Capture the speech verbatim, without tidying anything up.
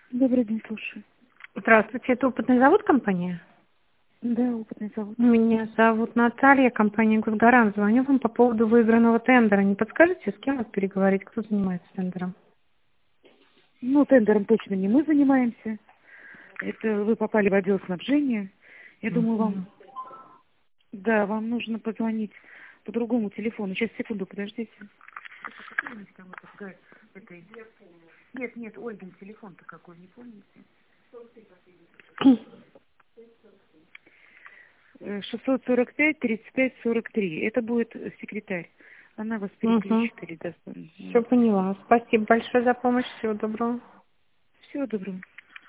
Добрый день, слушаю. Здравствуйте, это опытный завод компания? Да, опытный завод. Меня зовут Наталья, компания «Госгарант». Звоню вам по поводу выигранного тендера. Не подскажете, с кем вот переговорить, кто занимается тендером? Ну, тендером точно не мы занимаемся. Это вы попали в отдел снабжения. Я думаю, вам, Мгм. да, вам нужно позвонить по другому телефону. Сейчас, секунду, подождите. Нет, нет, Ольгин телефон-то какой, не помните? Э, шестьсот сорок пять тридцать пять сорок три. Это будет э, секретарь. Она вас Угу. переключит или даст. Все поняла. Спасибо большое за помощь. Всего доброго. Всего доброго.